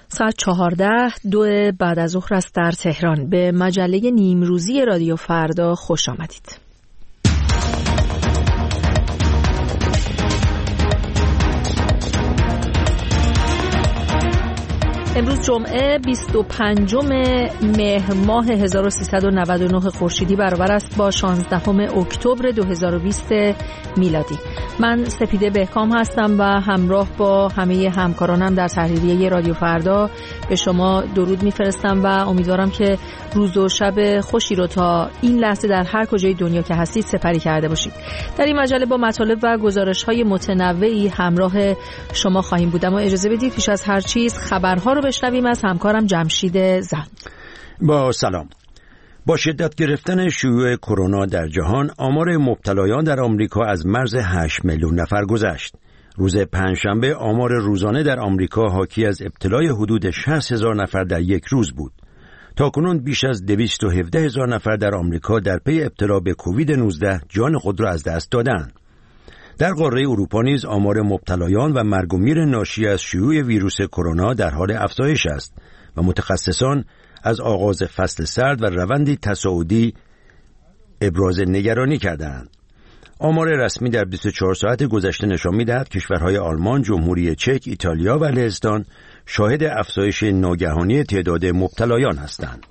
ساعت 14:02 بعد از ظهر است در تهران. به مجله نیمروزی رادیو فردا خوش آمدید. امروز جمعه 25 مهر ماه 1399 خورشیدی برابر است با 16 اکتبر 2020 میلادی. من سپیده بهکام هستم و همراه با همه همکارانم در تحریریه رادیو فردا به شما درود میفرستم و امیدوارم که روز و شب خوشی رو تا این لحظه در هر کجای دنیا که هستید سپری کرده باشید. در این مجله با مطالب و گزارش‌های متنوعی همراه شما خواهیم بود، اما اجازه بدید پیش از هر چیز خبرها رو بشنویم از همکارم جمشید زند. با سلام. با شدت گرفتن شیوع کرونا در جهان، آمار مبتلایان در آمریکا از مرز 8 میلیون نفر گذشت. روز پنجشنبه آمار روزانه در آمریکا حاکی از ابتلای حدود 60,000 نفر در یک روز بود. تاکنون بیش از 217,000 نفر در آمریکا در پی ابتلا به کووید 19 جان خود را از دست دادند. در قاره اروپا نیز آمار مبتلایان و مرگ و میر ناشی از شیوع ویروس کرونا در حال افزایش است و متخصصان از آغاز فصل سرد و روندی تصاعدی ابراز نگرانی کردند. آمار رسمی در 24 ساعت گذشته نشان می‌دهد کشورهای آلمان، جمهوری چک، ایتالیا و لهستان شاهد افزایش ناگهانی تعداد مبتلایان هستند.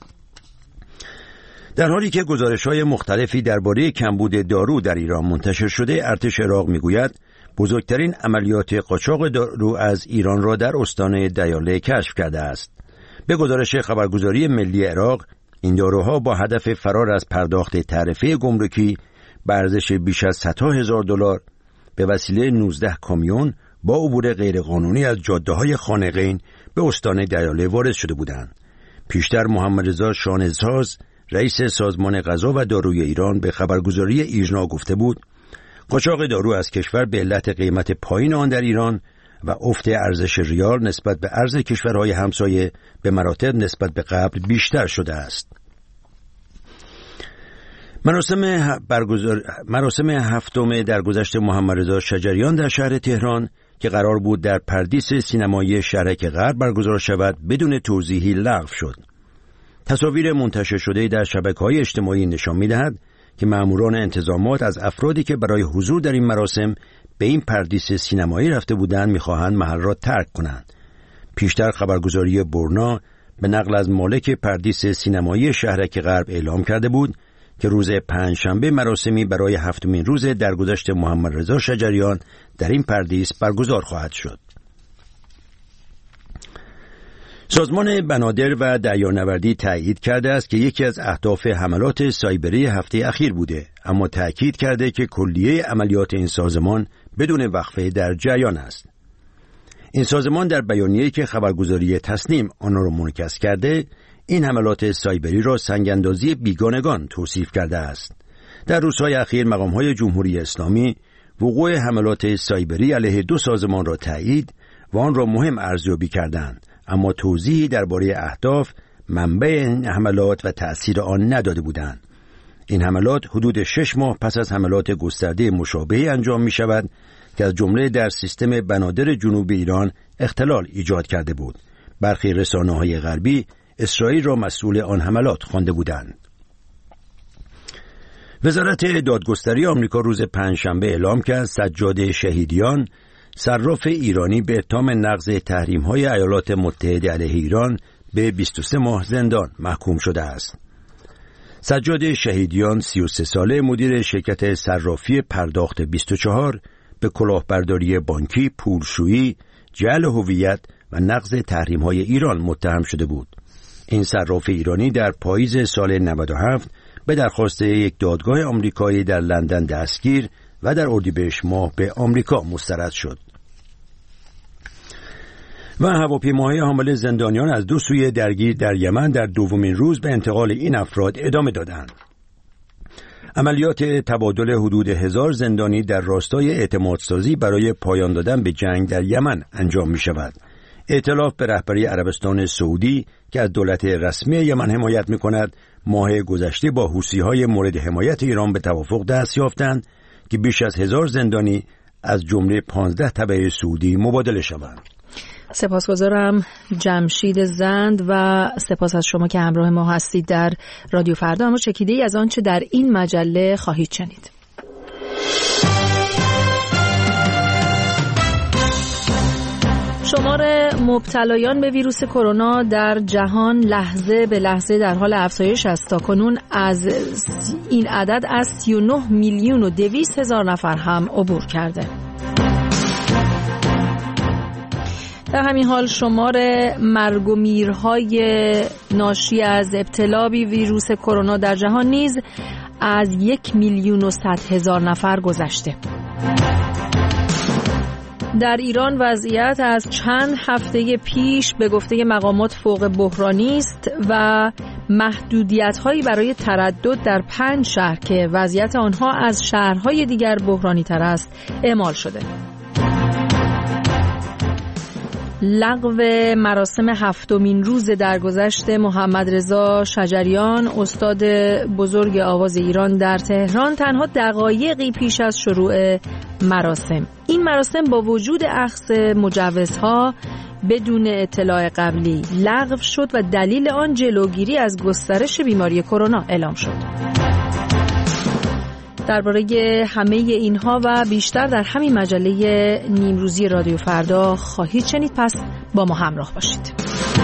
در حالی که گزارش‌های مختلفی درباره کمبود دارو در ایران منتشر شده، ارتش عراق می‌گوید بزرگترین عملیات قاچاق دارو از ایران را در استان دیاله کشف کرده است. به گزارش خبرگزاری ملی عراق، این داروها با هدف فرار از پرداخت تعرفه گمرکی به ارزش بیش از $100,000 به وسیله 19 کامیون با عبور غیرقانونی از جاده‌های خانقین به استان دیاله وارد شده بودند. پیشتر محمد رضا شانه‌ساز، رئیس سازمان غذا و داروی ایران، به خبرگزاری ایرنا گفته بود قاچاق دارو از کشور به علت قیمت پایین آن در ایران و افت ارزش ریال نسبت به ارز کشورهای همسایه به مراتب نسبت به قبل بیشتر شده است. مراسم هفتم درگذشت محمد رضا شجریان در شهر تهران که قرار بود در پردیس سینمایی شهرک غرب برگزار شود بدون توضیحی لغو شد. تصاویر منتشر شده در شبکه‌های اجتماعی نشان می‌دهد که ماموران انتظامات از افرادی که برای حضور در این مراسم به این پردیس سینمایی رفته بودند می‌خواهند محل را ترک کنند. پیشتر خبرگزاری برنا به نقل از مالک پردیس سینمایی شهرک غرب اعلام کرده بود که روز پنجشنبه مراسمی برای هفتمین روز درگذشت محمد رضا شجریان در این پردیس برگزار خواهد شد. سازمان بنادر و دریانوردی تأیید کرده است که یکی از اهداف حملات سایبری هفته اخیر بوده، اما تأکید کرده که کلیه عملیات این سازمان بدون وقفه در جریان است. این سازمان در بیانیه‌ای که خبرگزاری تسنیم آن را منعکس کرده، این حملات سایبری را سنگ‌اندازی بیگانگان توصیف کرده است. در روزهای اخیر مقام‌های جمهوری اسلامی وقوع حملات سایبری علیه دو سازمان را تأیید و آن را مهم ارزیابی کردند، اما توضیحی درباره اهداف، منبع این حملات و تأثیر آن نداده بودند. این حملات حدود 6 ماه پس از حملات گسترده مشابهی انجام می شود که از جمله در سیستم بنادر جنوب ایران اختلال ایجاد کرده بود. برخی رسانه‌های غربی اسرائیل را مسئول آن حملات خوانده بودند. وزارت دادگستری آمریکا روز پنجشنبه اعلام کرد سجاد شهیدیان، صراف ایرانی، به اتهام نقض تحریم‌های ایالات متحده علیه ایران به 23 ماه زندان محکوم شده است. سجاد شهیدیان 33 ساله مدیر شرکت صرافی پرداخت 24 به کلاهبرداری بانکی، پولشویی، جعل هویت و نقض تحریم‌های ایران متهم شده بود. این صراف ایرانی در پاییز سال 97 به درخواست یک دادگاه آمریکایی در لندن دستگیر و در اردیبهشت ماه به آمریکا مسترد شد. و هواپیماهای حامل زندانیان از دو سوی درگیر در یمن در دومین روز به انتقال این افراد ادامه دادند. عملیات تبادل حدود 1000 زندانی در راستای اعتمادسازی برای پایان دادن به جنگ در یمن انجام می شود. ائتلاف به رهبری عربستان سعودی که از دولت رسمی یمن حمایت می کند، ماه گذشته با حوثی‌های مورد حمایت ایران به توافق دست یافتند که بیش از 1000 زندانی از جمله 15 تبع سعودی مبادله شوند. سپاسگزارم جمشید زند و سپاس از شما که همراه ما هستید در رادیو فردا. اما چکیده‌ای از آنچه در این مجله خواهید شنید. شمار مبتلایان به ویروس کرونا در جهان لحظه به لحظه در حال افزایش است. تاکنون از این عدد از 39,200,000 نفر هم عبور کرده. در همین حال شمار مرگ و میرهای ناشی از ابتلا به ویروس کرونا در جهان نیز از 1,100,000 نفر گذشته. در ایران وضعیت از چند هفته پیش به گفته مقامات فوق بحرانی است و محدودیت‌هایی برای تردد در 5 شهر که وضعیت آنها از شهرهای دیگر بحرانی تر است اعمال شده. لغو مراسم 7مین روز درگذشت محمد رضا شجریان استاد بزرگ آواز ایران در تهران تنها دقایقی پیش از شروع مراسم. این مراسم با وجود اخذ مجوزها بدون اطلاع قبلی لغو شد و دلیل آن جلوگیری از گسترش بیماری کرونا اعلام شد. درباره همه اینها و بیشتر در همین مجله نیمروزی رادیو فردا خواهید شنید، پس با ما همراه باشید.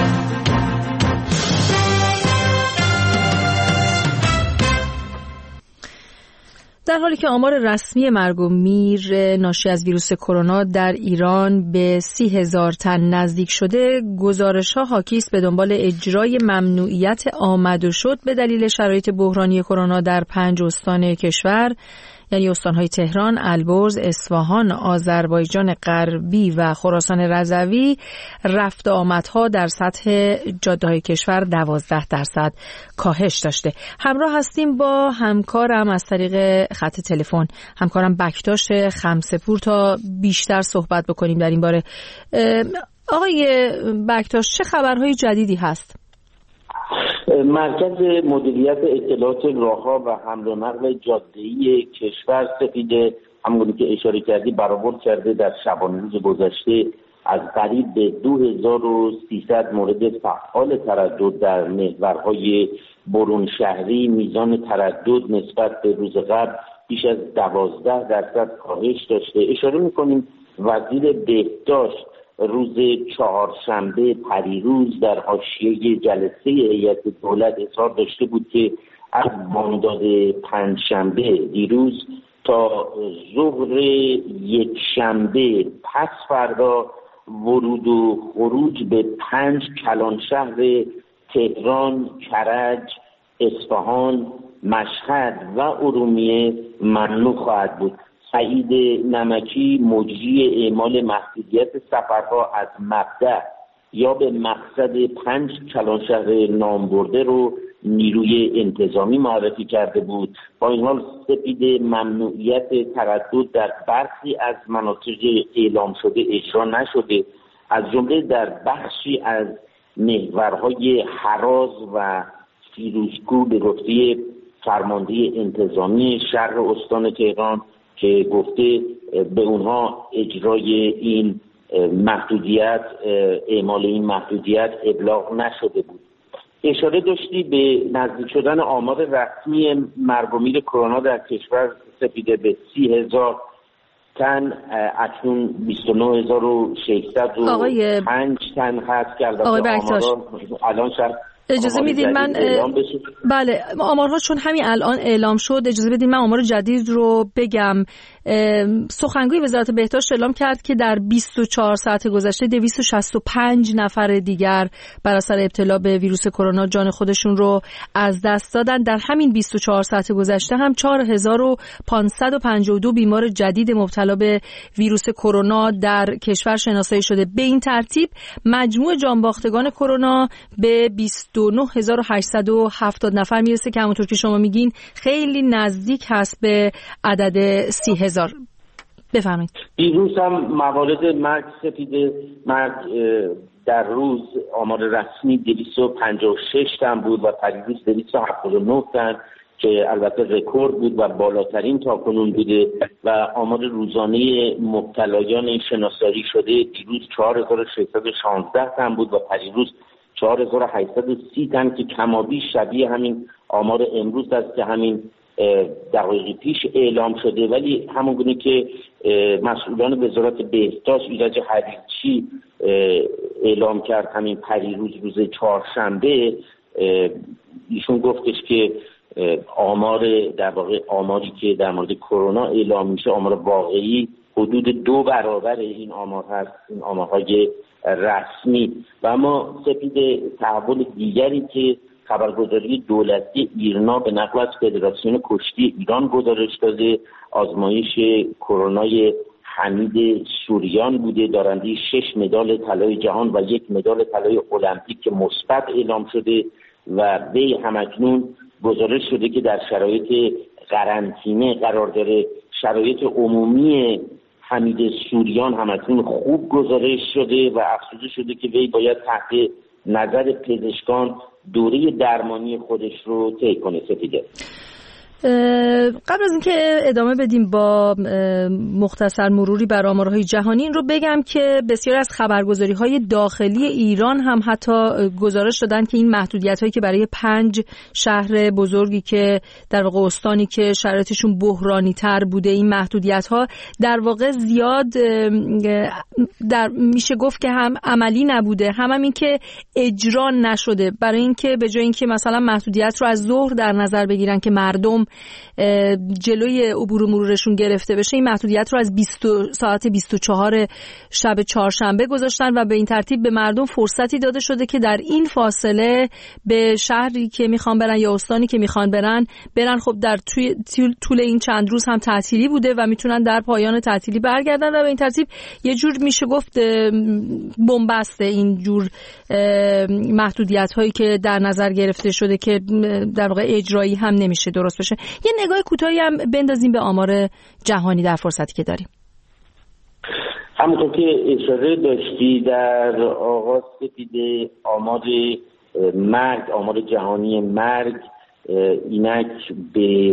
در حالی که آمار رسمی مرگ و میر ناشی از ویروس کرونا در ایران به 30,000 تن نزدیک شده، گزارش‌ها حاکی است به دنبال اجرای ممنوعیت آمد و شد به دلیل شرایط بحرانی کرونا در 5 استان کشور، یعنی استان‌های تهران، البرز، اصفهان، آذربایجان غربی و خراسان رضوی. رفت آمدها در سطح جاده‌های کشور 12% کاهش داشته. همراه هستیم با همکارم از طریق خط تلفن، همکارم بکتاش خمسه‌پور، تا بیشتر صحبت بکنیم در این باره. آقای بکتاش، چه خبرهای جدیدی هست؟ مرکز مدیریت اطلاعات راه‌ها و حمل و نقل جاده‌ای کشور سپیده، همونطوری که اشاره کردی، برآورد کرده در شبانه روز گذشته از قریب به 2300 مورد فعال تردد در محورهای برون شهری میزان تردد نسبت به روز قبل بیش از 12% کاهش داشته. اشاره می‌کنیم وزیر بهداشت روز چهارشنبه پریروز در حاشیه جلسه هیئت دولت اظهار داشته بود که از بامداد پنجشنبه دیروز تا ظهر یکشنبه پس فردا ورود و خروج به 5 کلان شهر تهران، کرج، اصفهان، مشهد و ارومیه ممنوع خواهد بود. سعید نمکی مجری اعمال محدودیت سفرها از مبدأ یا به مقصد 5 کلان شهر نامبرده رو نیروی انتظامی معرفی کرده بود. با این حال سپید ممنوعیت تردد در برخی از مناطق اعلام شده اجرا نشده، از جمله در بخشی از محورهای هراز و فیروزکوه به گفته فرمانده انتظامی شهر استان تهران که گفته به اونها اجرای این محدودیت، اعمال این محدودیت ابلاغ نشده بود. اشاره داشتی به نزدیک شدن آمار رسمی مرگ و میر کرونا در کشور سپیده به 30,000 تن، اکنون 29,605 تن هست که الان شهر. اجازه میدین من بله آمارها چون همین الان اعلام شد، اجازه بدین من آمار جدید رو بگم. سخنگوی وزارت بهداشت اعلام کرد که در 24 ساعت گذشته 265 نفر دیگر بر اثر ابتلا به ویروس کرونا جان خودشون رو از دست دادن. در همین 24 ساعت گذشته هم 4,552 بیمار جدید مبتلا به ویروس کرونا در کشور شناسایی شده. به این ترتیب مجموع جانباختگان کرونا به 29,870 نفر میرسه که همونطور که شما میگین خیلی نزدیک هست به عدد 30,000. بفرمایید. دیروز هم موارد مرگ سپیده مرگ در روز آمار رسمی 256 تن بود و پریروز 279 تن که البته رکورد بود و بالاترین تاکنون بوده و آمار روزانه مبتلایان شناسایی شده دیروز 4616 تن بود و پریروز 4830 تن که کمابیش شبیه همین آمار امروز است که همین دقایقی پیش اعلام شده. ولی همونگونه که مسئولان وزارت بهداشت ایرج حریچی اعلام کرد همین پریروز روز چهارشنبه، ایشون گفتش که در واقع آماری که در مورد کرونا اعلام میشه آمار واقعی حدود 2 برابر این آمار هست، این آمارهای رسمی. و اما سپید تحول دیگری که خبرگزاری دولتی ایرنا به نقل از فدراسیون کشتی ایران گزارش داده، آزمایش کرونای حمید سوریان بوده، دارنده 6 مدال طلای جهان و 1 مدال طلای المپیک که مثبت اعلام شده و وی همکنون گزارش شده که در شرایط قرنطینه قرار داره. شرایط عمومی حمید سوریان همکنون خوب گزارش شده و افزوده شده که وی باید تحت نظر پزشکان دوره درمانی خودش رو طی کنه. سپیده قبل از اینکه ادامه بدیم با مختصر مروری بر آمارهای جهانی، این رو بگم که بسیار از خبرگزاری‌های داخلی ایران هم حتی گزارش دادن که این محدودیت‌هایی که برای 5 شهر بزرگی که در واقع استانی که شرایطشون بحرانی‌تر بوده، این محدودیت‌ها در واقع زیاد میشه گفت که هم عملی نبوده، هم این که اجرا نشده. برای اینکه به جای اینکه مثلا محدودیت رو از ظهر در نظر بگیرن که مردم جلوی عبور و مرورشون گرفته بشه، این محدودیت رو از ساعت 24 شب چهارشنبه گذاشتن و به این ترتیب به مردم فرصتی داده شده که در این فاصله به شهری که میخوان برن یا استانی که میخوان برن. خب در طول این چند روز هم تعطیلی بوده و میتونن در پایان تعطیلی برگردن و به این ترتیب یه جور میشه گفت بنبسته این جور محدودیت هایی که در نظر گرفته شده که در واقع اجرایی هم نمیشه درست بشه. یه نگاه کوتاهی هم بندازیم به آمار جهانی در فرصتی که داریم. همونطور که اشاره داشتی در آغاز سپیده، آمار جهانی مرگ اینک به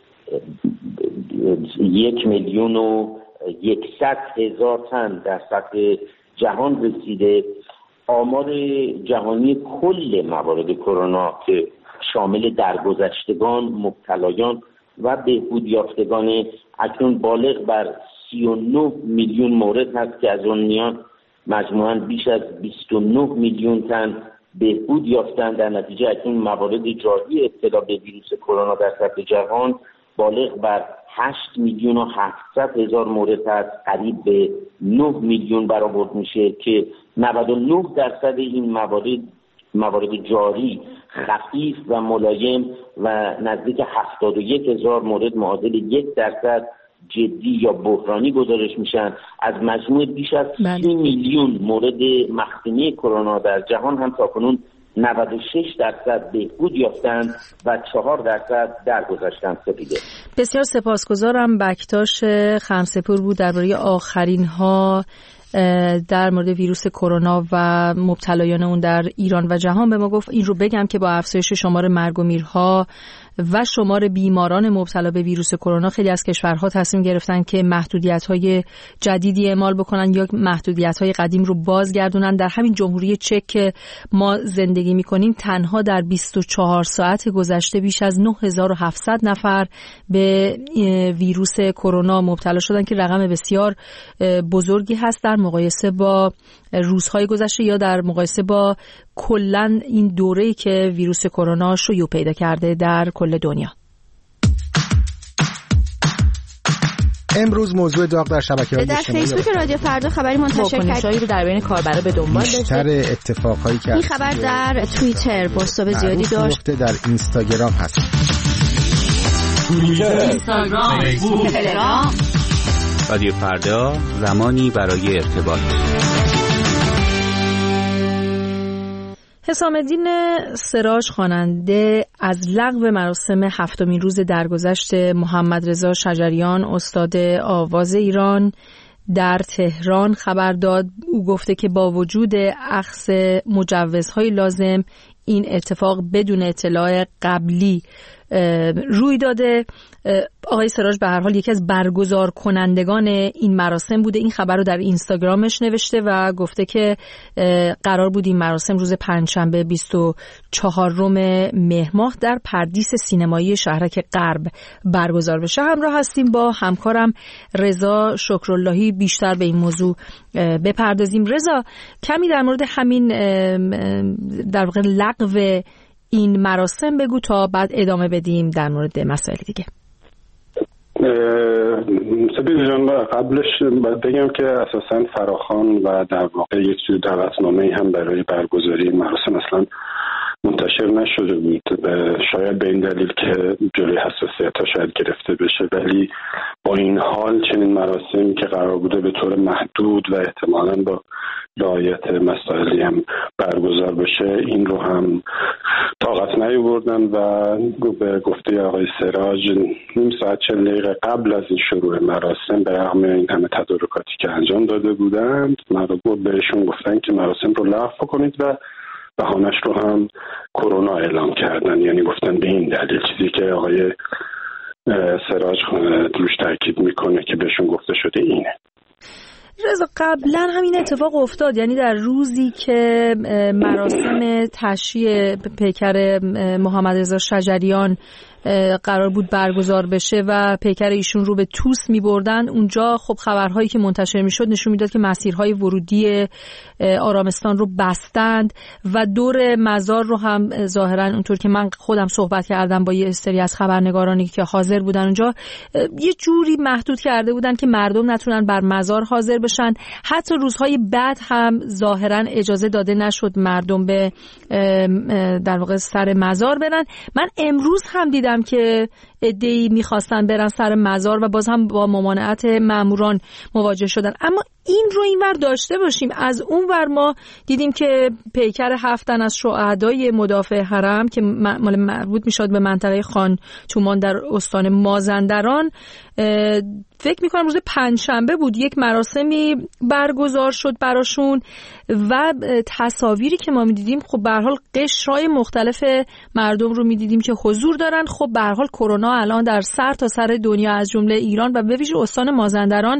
1,100,000 تن در سطح جهان رسیده. آمار جهانی کل موارد کرونا که شامل درگذشتگان، مبتلایان و بهبود یافتگان اکنون بالغ بر 39 میلیون مورد هست که از اون میان مجموعاً بیش از 29 میلیون تن بهبود یافتند. در نتیجه اکنون موارد جاری ابتلا به ویروس کرونا در سطح جهان بالغ بر 8,700,000 مورد هست، قریب به 9 میلیون برآورد میشه که 99% این موارد جاری خفیف و ملایم و نزدیک 71,000 مورد معادل 1% جدی یا بحرانی گزارش میشن. از مجموع بیش از 30 میلیون مورد مختنی کرونا در جهان هم تاکنون 96% بهبود یافتند و 4% درگذشتند. سپیده بسیار سپاسگزارم. بکتاش خمسپور بود درباره آخرین ها در مورد ویروس کرونا و مبتلایان اون در ایران و جهان به ما گفت. این رو بگم که با افزایش شمار مرگ و میرها و شمار بیماران مبتلا به ویروس کرونا خیلی از کشورها تصمیم گرفتن که محدودیت‌های جدیدی اعمال بکنن یا محدودیت‌های قدیم رو بازگردونن. در همین جمهوری چک که ما زندگی می‌کنیم تنها در 24 ساعت گذشته بیش از 9700 نفر به ویروس کرونا مبتلا شدن که رقم بسیار بزرگی هست در مقایسه با روزهای گذشته یا در مقایسه با کلاً این دوره‌ای که ویروس کرونا شیوع پیدا کرده در کل دنیا. امروز موضوع داغ در شبکه‌های اجتماعی در فیسبوک رادیو فردا خبری منتشر کرد رو در بین کاربرا به دنبال داشته. بیشتر اتفاقایی که این خبر در توییتر پست‌های زیادی داشت، در اینستاگرام هست. اینستاگرام، فیسبوک، تلگرام. رادیو فردا، زمانی برای ارتباط. حسام الدین سراج خواننده از لغو مراسم 7مین روز درگذشت محمد رضا شجریان استاد آواز ایران در تهران خبر داد. او گفته که با وجود اخذ مجوزهای لازم این اتفاق بدون اطلاع قبلی روی داده. آقای سراج به هر حال یکی از برگزار کنندگان این مراسم بوده. این خبر رو در اینستاگرامش نوشته و گفته که قرار بود این مراسم روز پنجشنبه 24 مهر ماه در پردیس سینمایی شهرک غرب برگزار بشه. همراه هستیم با همکارم رضا شکراللهی بیشتر به این موضوع بپردازیم. رضا، کمی در مورد همین در واقع لغو این مراسم بگو تا بعد ادامه بدیم در مورد مسائل دیگه. سپید جان، قبلش باید بگم که اساساً فراخوان و در واقع یک سری دعوتنامه‌ای هم برای برگزاری مراسم اصلا منتشر نشده بود، شاید به این دلیل که جلوی حساسیت‌ها شاید گرفته بشه، ولی با این حال چنین مراسمی که قرار بوده به طور محدود و احتمالاً با رعایت مسائلی هم برگزار بشه، این رو هم طاقت نیاوردن و به گفته آقای سراج نیم ساعت 40 دقیقه قبل از این شروع مراسم به رغم این همه تدارکاتی که انجام داده بودند بهشون گفتن که مراسم رو لغو کنید و بهانش رو هم کرونا اعلام کردن. یعنی گفتن به این دلیل، چیزی که آقای سراج روش تاکید میکنه که بهشون گفته شده اینه. رضا، قبلا همین اتفاق افتاد، یعنی در روزی که مراسم تشییع پیکر محمد رضا شجریان قرار بود برگزار بشه و پیکر ایشون رو به توس می‌بردن، اونجا خب خبرهایی که منتشر می‌شد نشون میداد که مسیرهای ورودی آرامستان رو بستند و دور مزار رو هم ظاهراً اونطور که من خودم صحبت کردم با یه سری از خبرنگارانی که حاضر بودن اونجا، یه جوری محدود کرده بودن که مردم نتونن بر مزار حاضر بشن. حتی روزهای بعد هم ظاهراً اجازه داده نشد مردم به در واقع سر مزار برن. من امروز هم دیدم که عده‌ای می‌خواستن برن سر مزار و باز هم با ممانعت ماموران مواجه شدن. اما این رو اینور داشته باشیم، از اون ور ما دیدیم که پیکر 7 تن از شهدای مدافع حرم که مربوط میشد به منطقه خان تومان در استان مازندران، فکر میکنم روز پنجشنبه بود، یک مراسمی برگزار شد براشون و تصاویری که ما میدیدیم خب به هر حال قشرهای مختلف مردم رو میدیدیم که حضور دارن. خب به هر حال کرونا الان در سر تا سر دنیا از جمله ایران و به ویژه استان مازندران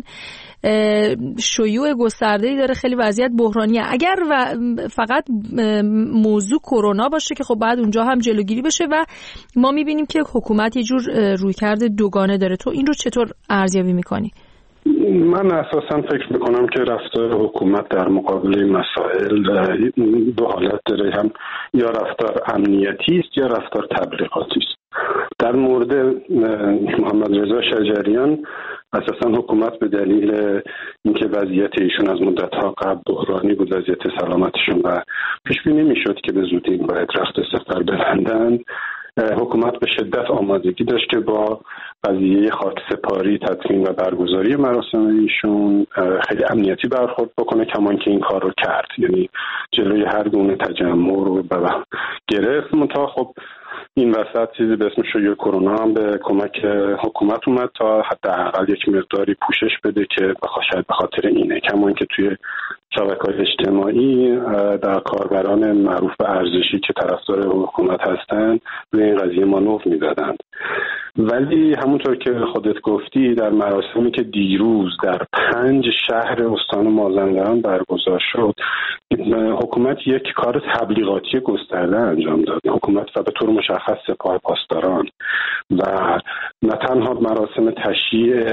شیوع گسترده‌ای داره، خیلی وضعیت بحرانیه. اگر فقط موضوع کرونا باشه که خب بعد اونجا هم جلوگیری بشه و ما میبینیم که حکومت یه جور رویکرد دوگانه داره. تو این رو چطور ارزیابی میکنی؟ من اساسا فکر میکنم که رفتار حکومت در مقابل این مسائل دو حالت داره، هم یا رفتار امنیتی است یا رفتار تبلیغاتی است. در مورد محمد رضا شجریان اساسا حکومت به دلیل اینکه وضعیت ایشون از مدت‌ها قبل بحرانی بود، وضعیت سلامتشون و پیش بینی نمی‌شد که به زودی باید رخت سفر ببندند، حکومت به شدت آمادگی داشت که با قضیه خاکسپاری تدفین و برگزاری مراسم ایشون خیلی امنیتی برخورد بکنه، کمان که این کار رو کرد. یعنی جلوی هر گونه تجمع رو گرفت. منتها خب این وسط چیزی به اسم شیوع کرونا هم به کمک حکومت اومد تا حداقل یک مقداری پوشش بده که شاید به خاطر اینه، کمان که توی شبکه‌های اجتماعی در کاربران معروف به ارزشی که طرفدار حکومت هستن روی این قضیه مانور میدادند. ولی همونطور که خودت گفتی در مراسمی که دیروز در 5 شهر استان مازندران برگزار شد، حکومت یک کار تبلیغاتی گسترده انجام داد. حکومت و به طور مشخص سپاه پاسداران و نه تنها مراسم تشییع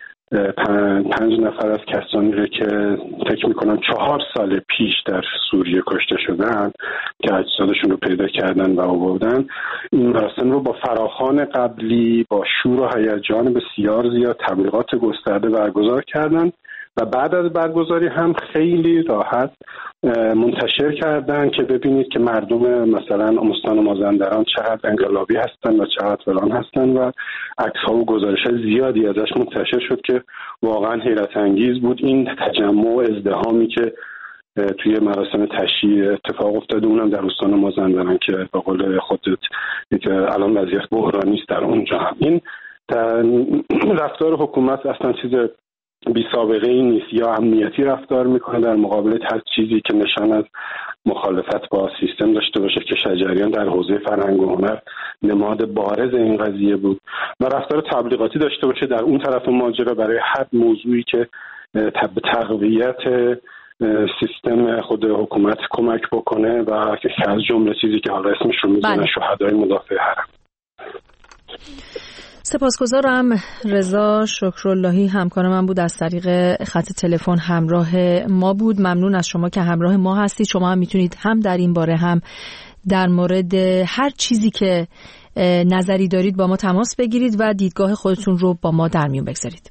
5 نفر از کسانی رو که فکر میکنم 4 سال پیش در سوریه کشته شدن که اجسادشون رو پیدا کردن و آوردن، این مراسم رو با فراخوان قبلی با شور و هیجان بسیار زیاد تبلیغات گسترده برگزار کردن و بعد از برگزاری هم خیلی راحت منتشر کردن که ببینید که مردم مثلا استان مازندران چقدر انقلابی هستن و چقدر فلان هستن و عکس‌ها و گزارش‌های زیادی ازش منتشر شد که واقعا حیرت انگیز بود. این تجمع و ازدحامی که توی مراسم تشییع اتفاق افتاده، اونم در استان مازندران که به قول خودت الان وضعیت بحرانی است در اونجا، هم این رفتار حکومت اصلا چیز بی سابقه ای نیست. یا امنیتی رفتار میکنه در مقابل هر چیزی که نشان از مخالفت با سیستم داشته باشه که شجریان در حوزه فرهنگ و هنر نماد بارز این قضیه بود و رفتار تبلیغاتی داشته باشه در اون طرف ماجرا برای هر موضوعی که تقویت سیستم خود حکومت کمک بکنه و که از جمله چیزی که حالا اسمش رو میزنن شهدای مدافع حرم. سپاسگزارم. رضا شکراللهی همکار من بود، از طریق خط تلفن همراه ما بود. ممنون از شما که همراه ما هستید. شما هم میتونید هم در این باره هم در مورد هر چیزی که نظری دارید با ما تماس بگیرید و دیدگاه خودتون رو با ما در میون بگذارید.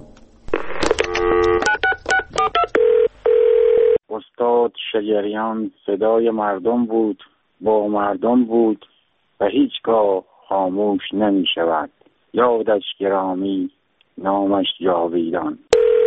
استاد شجریان صدای مردم بود، با مردم بود و هیچگاه خاموش نمی شود. یادش گرامی، نامش جاویدان.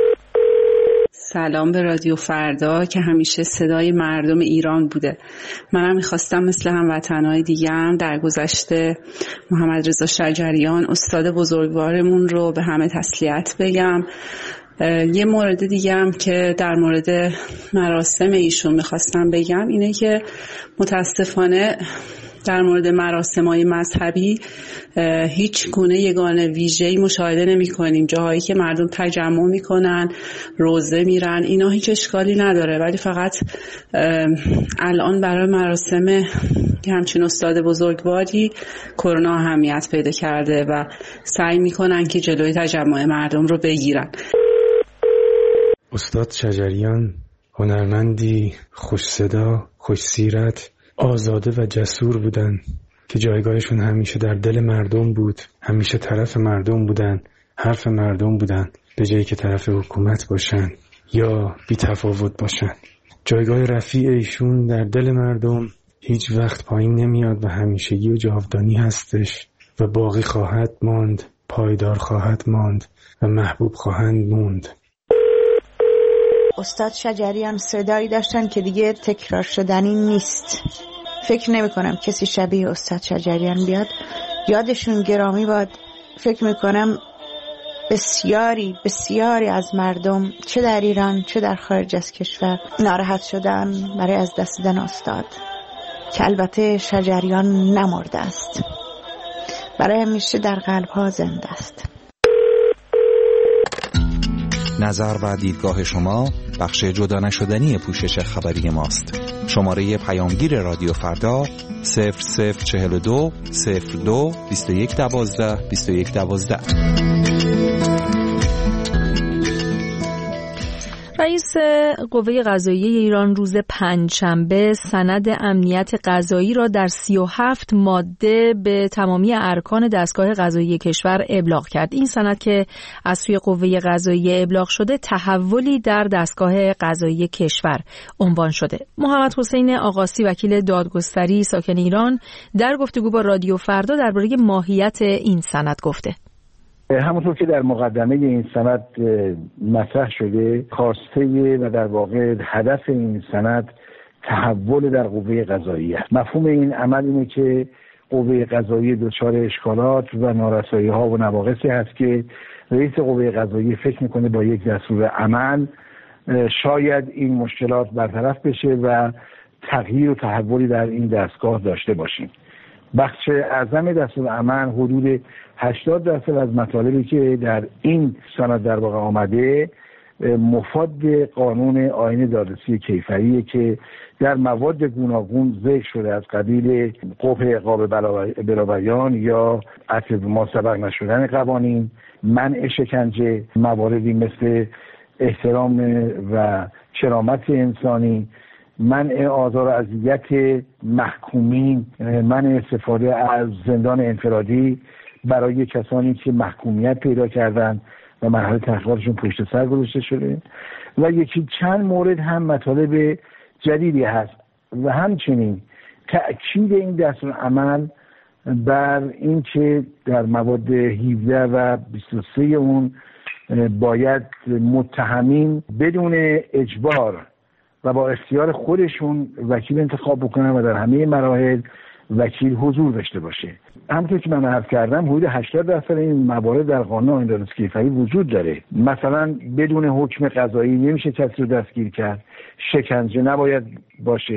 سلام به رادیو فردا که همیشه صدای مردم ایران بوده. منم میخواستم مثل هموطنهای دیگه هم در گذشته محمد رضا شجریان استاد بزرگوارمون رو به همه تسلیت بگم. یه مورد دیگه هم که در مورد مراسم ایشون میخواستم بگم اینه که متاسفانه در مورد مراسم‌های مذهبی هیچ گونه یگانه ویژه‌ای مشاهده نمی‌کنیم. جاهایی که مردم تجمع می‌کنن، روزه میرن، اینا هیچ اشکالی نداره، ولی فقط الان برای مراسم همچین استاد بزرگواری کرونا اهمیت پیدا کرده و سعی می‌کنن که جلوی تجمع مردم رو بگیرن. استاد شجریان هنرمندی خوش صدا، خوش سیرت، آزاده و جسور بودن که جایگاهشون همیشه در دل مردم بود، همیشه طرف مردم بودن، حرف مردم بودن، به جایی که طرف حکومت باشن یا بی تفاوت باشن. جایگاه رفیع ایشون در دل مردم هیچ وقت پایین نمیاد و همیشگی و جاودانی هستش و باقی خواهد ماند، پایدار خواهد ماند و محبوب خواهند موند. استاد شجریان صدایی داشتن که دیگه تکرار شدنی نیست. فکر نمی کنم کسی شبیه استاد شجریان بیاد. یادشون گرامی باد. فکر می کنم بسیاری از مردم چه در ایران چه در خارج از کشور ناراحت شدن برای از دست دادن استاد که البته شجریان نمرده است، برای همیشه در قلب ها زنده است. نظر و دیدگاه شما بخش جدا نشدنی پوشش خبری ماست. شماره پیامگیر رادیو فردا 0042 02 2112 2112. رئیس قوه قضاییه ایران روز پنجشنبه سند امنیت قضایی را در 37 ماده به تمامی ارکان دستگاه قضایی کشور ابلاغ کرد. این سند که از سوی قوه قضاییه ابلاغ شده تحولی در دستگاه قضایی کشور عنوان شده. محمد حسین آقاسی وکیل دادگستری ساکن ایران در گفتگو با رادیو فردا درباره ماهیت این سند گفته. همونطور که در مقدمه این سند مطرح شده، خواسته و در واقع هدف این سند تحول در قوه قضاییه است. مفهوم این عمل اینه که قوه قضاییه دچار اشکالات و نارسایی ها و نواقصی هست که رئیس قوه قضاییه فکر میکنه با یک دستور عمل شاید این مشکلات برطرف بشه و تغییر و تحولی در این دستگاه داشته باشیم. بخش اعظم دستورالعمل حدود 80% از مطالبی که در این سند در واقع آمده مفاد قانون آیین دادرسی کیفریه که در مواد گوناگون ذکر شده، از قبیل قبح عقاب بلابیان یا عطف ما سبق نشدن قوانین، منع شکنجه، مواردی مثل احترام و کرامت انسانی، منع آزار و اذیت محکومین، منع استفاده از زندان انفرادی برای کسانی که محکومیت پیدا کردن و مرحله تحقیقاتشون پشت سر گذاشته شده و یکی چند مورد هم مطالب جدیدی هست و همچنین تأکید این دستورالعمل بر این که در مواد 17 و 23 اون باید متهمین بدون اجبار و با اختیار خودشون وکیل انتخاب بکنن و در همه مراحل وکیل حضور داشته باشه. همونطور که من عرض کردم حدود 80% این موارد در قانون آیین دادرسی کیفری وجود داره. مثلا بدون حکم قضایی نمیشه کسی رو دستگیر کرد، شکنجه نباید باشه،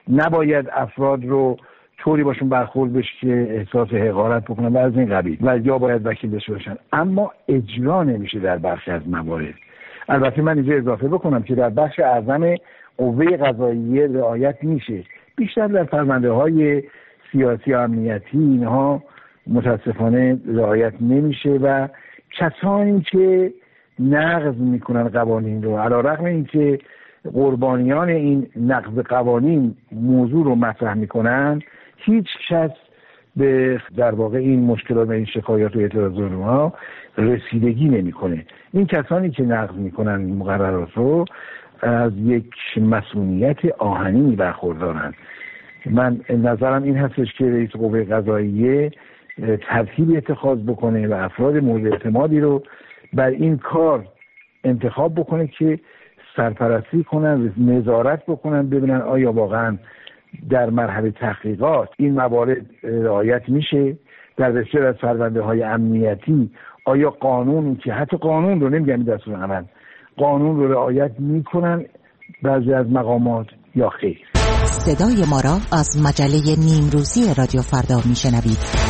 نباید افراد رو طوری باشون برخورد بشه که احساس حقارت بکنن و از این قبیل و یا باید وکیل داشته باشن، اما اجرا نمیشه در بخش از موارد. البته من اینجا اضافه بکنم که در بخش اعظم قوه قضاییه رعایت میشه، بیشتر در پرونده های سیاسی و امنیتی اینها متاسفانه رعایت نمیشه و کسانی که نقض میکنن قوانین رو، علیرغم اینکه قربانیان این نقض قوانین موضوع رو مطرح میکنن، هیچ کس به در واقع این مشکلات و این شکایات و اعتراضات اونها رسیدگی نمیکنه. این کسانی که نقض میکنن مقررات رو از یک مسئولیت آهنی برخوردارن. من نظرم این هستش که رئیس قوه قضاییه ترتیبی اتخاذ بکنه و افراد مورد اعتمادی رو بر این کار انتخاب بکنه که سرپرستی کنن، نظارت بکنن، ببینن آیا واقعا در مرحله تحقیقات این موارد رعایت میشه. در بسیار از پرونده های امنیتی آیا قانون، که حتی قانون رو نمیگم دستور عمل، قانون رو رعایت میکنن بعضی از مقامات یا خیر. صدای ما را از مجله نیمروزی رادیو فردا میشنوید.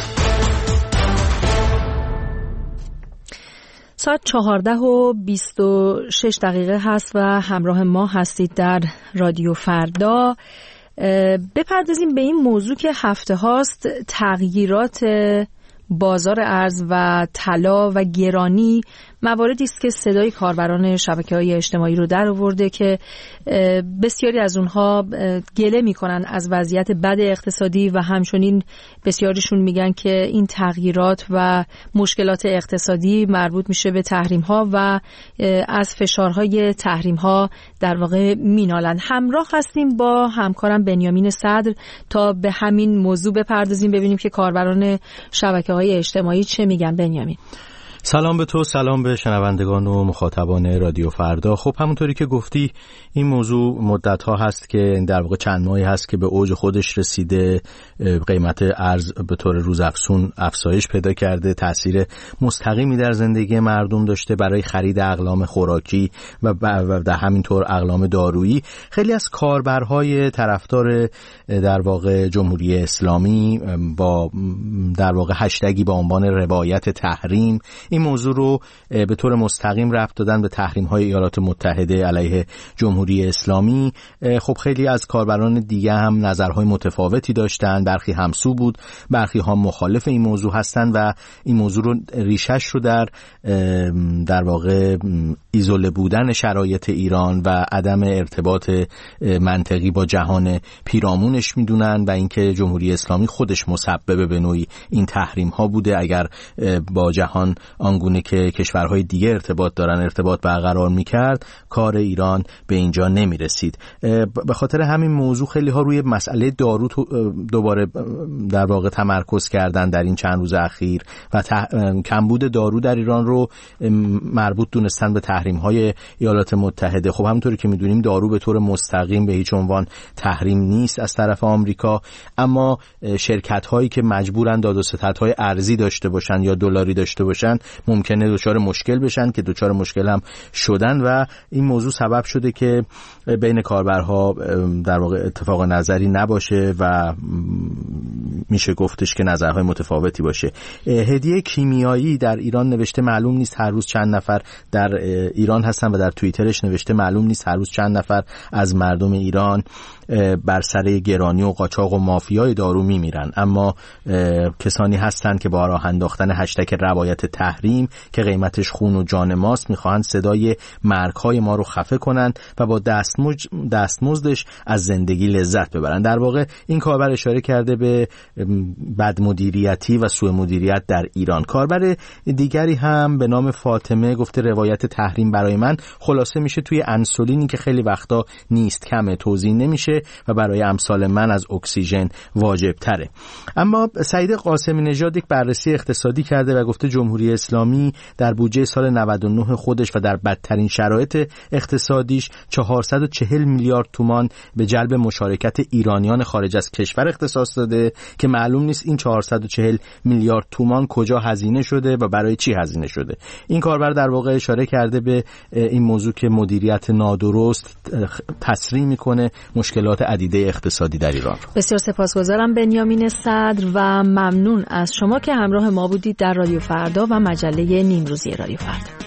ساعت 14:26 هست و همراه ما هستید در رادیو فردا. بپردازیم به این موضوع که هفته هاست تغییرات بازار ارز و طلا و گرانی مواردی است که صدای کاربران شبکه‌های اجتماعی رو در آورده که بسیاری از اونها گله میکنن از وضعیت بد اقتصادی و همچنین بسیاریشون میگن که این تغییرات و مشکلات اقتصادی مربوط میشه به تحریم‌ها و از فشارهای تحریم‌ها در واقع مینالن. همراه هستیم با همکارم بنیامین صدر تا به همین موضوع بپردازیم، ببینیم که کاربران شبکه‌های اجتماعی چه میگن. بنیامین، سلام به تو، سلام به شنوندگان و مخاطبان رادیو فردا. خب همونطوری که گفتی این موضوع مدت‌ها هست که در واقع چند ماهی هست که به اوج خودش رسیده، قیمت ارز به طور روزافزون افزایش پیدا کرده، تأثیر مستقیمی در زندگی مردم داشته برای خرید اقلام خوراکی و در همینطور اقلام دارویی. خیلی از کاربرهای طرفدار در واقع جمهوری اسلامی با در واقع هشتگی با عنوان روایت تحریم این موضوع رو به طور مستقیم ربط دادن به تحریم‌های ایالات متحده علیه جمهوری اسلامی. خب خیلی از کاربران دیگه هم نظرهای متفاوتی داشتن، برخی همسو بود، برخی ها مخالف این موضوع هستن و این موضوع رو ریشش رو در واقع ایزوله بودن شرایط ایران و عدم ارتباط منطقی با جهان پیرامونش میدونن و اینکه جمهوری اسلامی خودش مسبب به نوعی این تحریم‌ها بوده. اگر با جهان آنگونه که کشورهای دیگه ارتباط دارن ارتباط برقرار میکرد، کار ایران به اینجا نمیرسید. به خاطر همین موضوع خیلی ها روی مسئله دارو دوباره در واقع تمرکز کردن در این چند روز اخیر و کمبود دارو در ایران رو مربوط دونستن به تحریم های ایالات متحده. خب همونطوری که میدونیم دارو به طور مستقیم به هیچ عنوان تحریم نیست از طرف آمریکا، اما شرکت هایی که مجبورن داد و ستدهای ارزی داشته باشن یا دلاری داشته باشن ممکنه دچار مشکل بشن که دچار مشکل هم شدن و این موضوع سبب شده که بین کاربرها در واقع اتفاق نظری نباشه و میشه گفتش که نظرهای متفاوتی باشه. هدیه کیمیایی در ایران نوشته معلوم نیست هر روز چند نفر در ایران هستن و در توییترش نوشته معلوم نیست هر روز چند نفر از مردم ایران بر سر گرانی و قاچاق و مافیای دارو میمیرن، اما کسانی هستند که با راه انداختن هشتگ روایت تحریم که قیمتش خون و جان ماست میخواهند صدای مرگ‌های ما رو خفه کنند و با دستمزدش از زندگی لذت ببرند. در واقع این کاربر اشاره کرده به بدمدیریتی و سوء مدیریت در ایران. کاربر دیگری هم به نام فاطمه گفته روایت تحریم برای من خلاصه میشه توی انسولینی که خیلی وقتا نیست، کمه، توزیع نمیشه و برای امثال من از اکسیژن واجب تره. اما سعید قاسمی نژاد یک بررسی اقتصادی کرده و گفته جمهوری اسلامی در بودجه سال 99 خودش و در بدترین شرایط اقتصادیش 440 میلیارد تومان به جلب مشارکت ایرانیان خارج از کشور اختصاص داده که معلوم نیست این 440 میلیارد تومان کجا هزینه شده و برای چی هزینه شده. این کاربر در واقع اشاره کرده به این موضوع که مدیریت نادرست تسریع میکنه مشکلات مشکلات عدیده اقتصادی در ایران رو. بسیار سپاسگزارم بنیامین صدر و ممنون از شما که همراه ما بودید در رادیو فردا و مجله نیمروزی رادیو فردا.